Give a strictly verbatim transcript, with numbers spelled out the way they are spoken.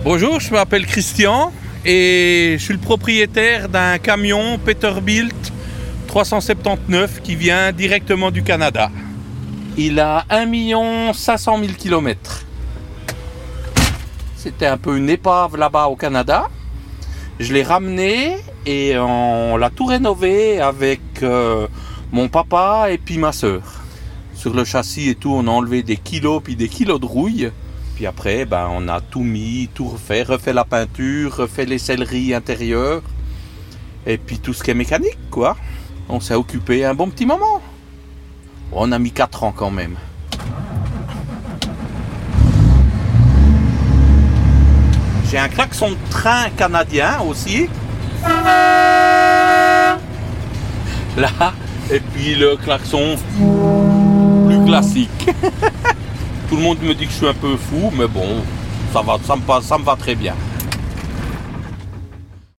Bonjour, je m'appelle Christian et je suis le propriétaire d'un camion Peterbilt trois cent soixante-dix-neuf qui vient directement du Canada. Il a un million cinq cent mille kilomètres. C'était un peu une épave là-bas au Canada. Je l'ai ramené et on l'a tout rénové avec euh, mon papa et puis ma sœur. Sur le châssis et tout, on a enlevé des kilos puis des kilos de rouille. Puis après, ben, on a tout mis, tout refait, refait la peinture, refait les selleries intérieures. Et puis tout ce qui est mécanique, quoi. On s'est occupé un bon petit moment. On a mis quatre ans quand même. J'ai un klaxon de train canadien aussi. Là, et puis le klaxon plus classique. Tout le monde me dit que je suis un peu fou, mais bon, ça va, ça me passe, ça me va très bien.